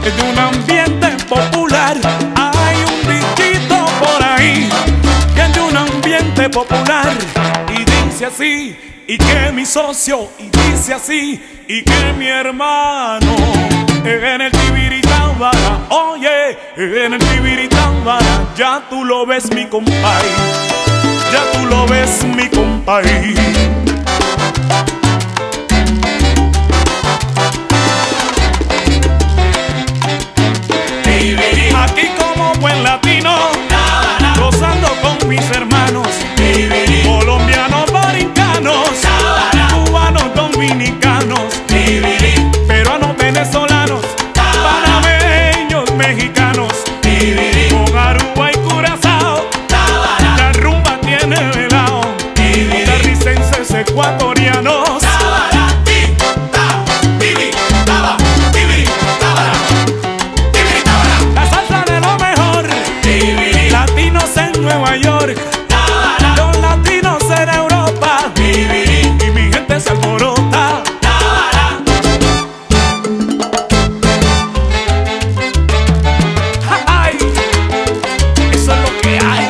es de un ambiente popular. Hay un dichito por ahí que es de un ambiente popular y dice así, y que mi socio, y dice así, y que mi hermano, en el Tibiritábara, oye, en el Tibiritábara, ya tú lo ves mi compay, ya tú lo ves mi compay. Aquí como buen latino, gozando con mis hermanos, colombianos, borincanos, cubanos, dominicanos, peruanos, venezolanos, panameños, mexicanos, con Aruba y Curazao, la rumba tiene velao, costarricenses, ecuatorianos. Nueva York, los latinos en Europa, y mi gente se alborota. ¡Ay! Eso es lo que hay.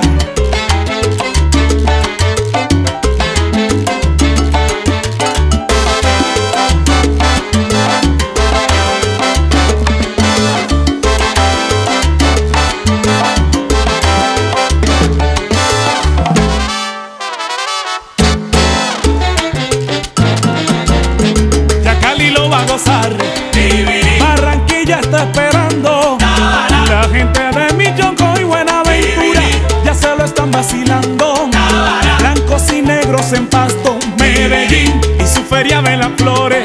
Barranquilla está esperando, la gente de Millonco y Buenaventura ya se lo están vacilando. Blancos y negros en Pasto, Medellín y su feria de las flores.